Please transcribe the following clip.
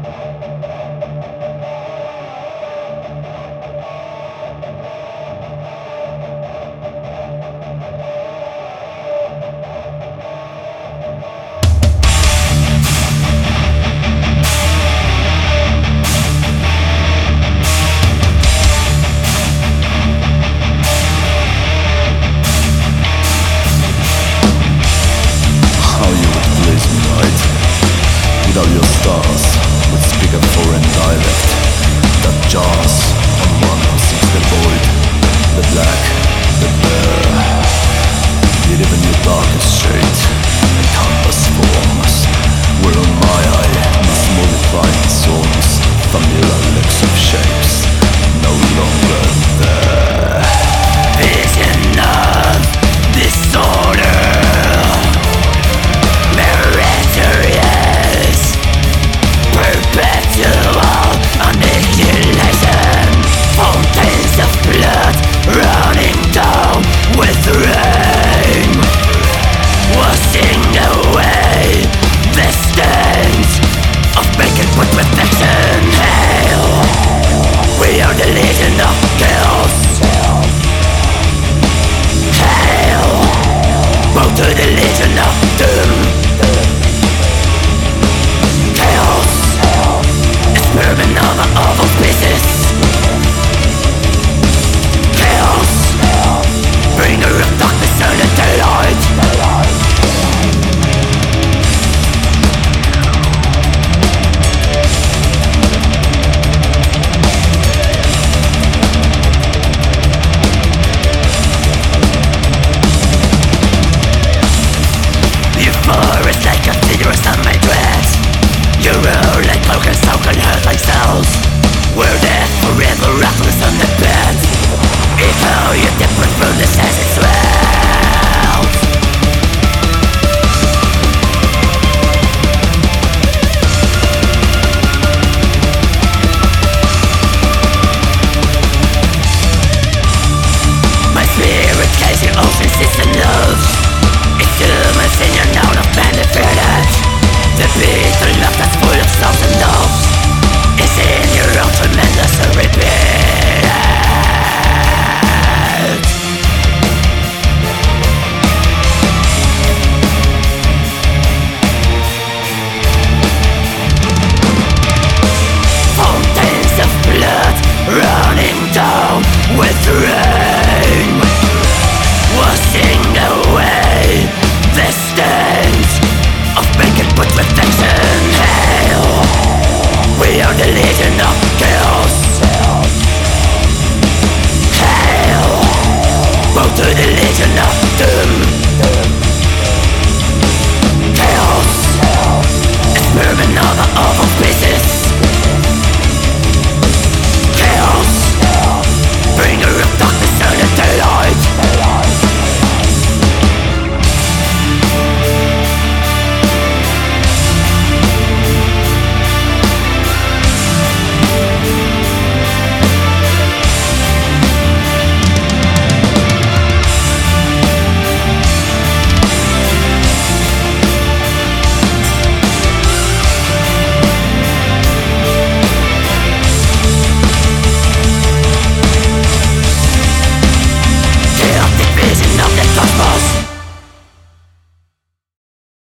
Without your stars would speak a foreign dialect that jars on one who seeks the void, the black, the bare. Yet even your darkest shade and countless forms were on my eye must multiply in souls, familiar licks of shapes no longer there. Vision of disorder, meritorious, perpetual annihilation, fountains of blood running down with rain, washing away the stains of making putrefaction. Hail, we are the legion of chaos. Hail, bow to the legion of doom. Chaos, experiment of all species. Chaos, bringer of darkness and daylight. Forest like a figures on my dress. You roll like cloak and soak and hurt like cells. Where the